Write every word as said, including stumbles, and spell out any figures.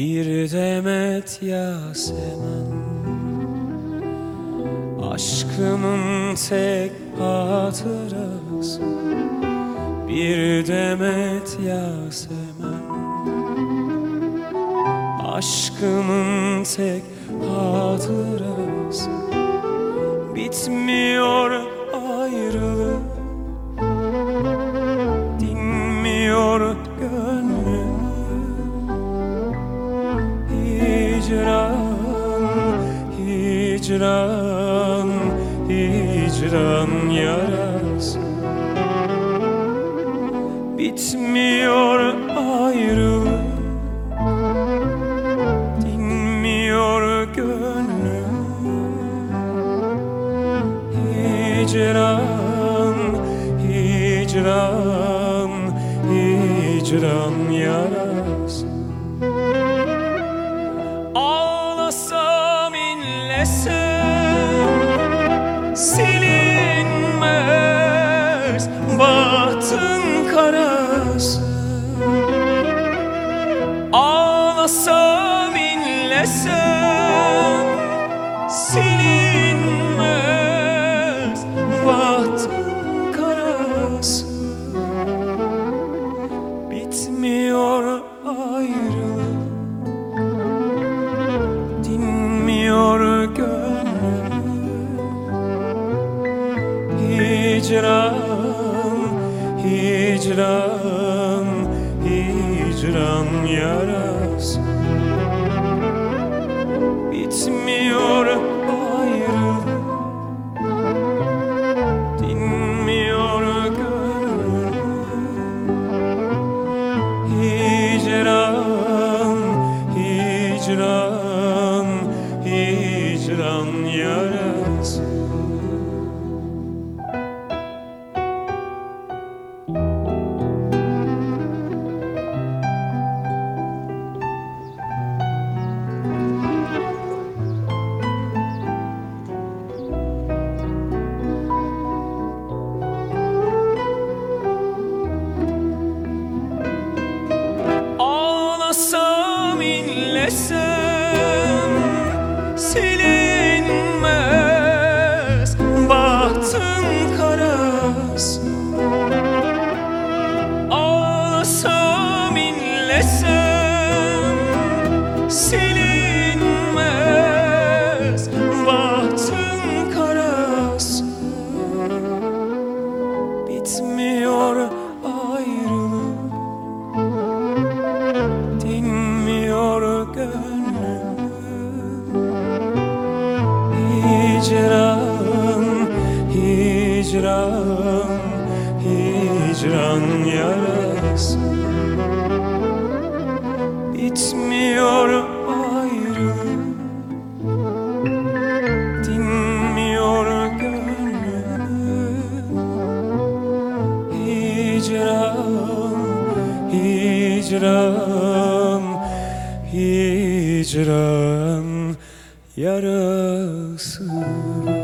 Bir demet Yasemen, aşkımın tek hatırası. Bir demet Yasemen, aşkımın tek hatırası. Bitmiyor ayrılık, dinmiyor gönlüm. Hicran, hicran, hicran yarası. Bitmiyor ayrılık, dinmiyor gönlüm. Hicran, hicran, hicran yarası. Ağlasam inlesem silinmez bahtın karası. Ağlasam inlesem silinmez bahtın karası. Bitmiyor ayrılık, dinmiyor gönlüm. Hicran, hicran, hicran yarası. Bitmiyor ayrılık, dinmiyor gönlüm. Hicran, hicran, hicran yarası. Ağlasam inlesem silinmez bahtın karası. Ağlasam inlesem silinmez bahtın karası. Bitmiyor ayrılık, dinmiyor gönlüm. Hicran, hicran, hicran yarası. Bitmiyor ayrılık, dinmiyor gönlüm. Hicran, hicran, hicran yarası.